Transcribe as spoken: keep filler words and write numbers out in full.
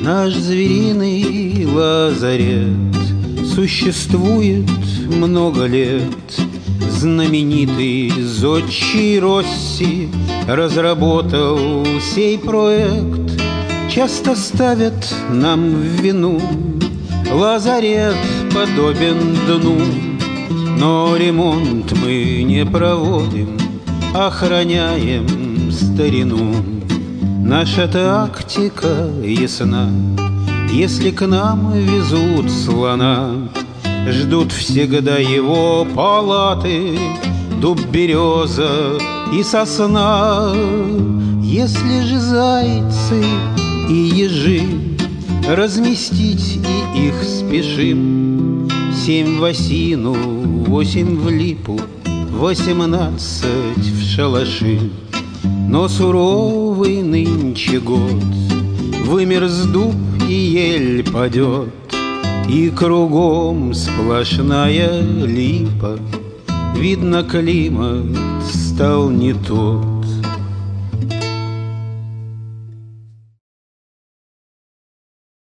Наш звериный лазарет существует много лет. Знаменитый зодчий Росси разработал сей проект. Часто ставят нам в вину: лазарет подобен дну. Но ремонт мы не проводим, охраняем старину. Наша тактика ясна: если к нам везут слона, ждут всегда его палаты, дуб, береза и сосна. Если же зайцы и ежи, разместить и их спешим. Семь в осину, восемь в липу, восемнадцать в шалаши. Но суровый нынче год, вымерз дуб и ель падет, и кругом сплошная липа. Видно, климат стал не тот.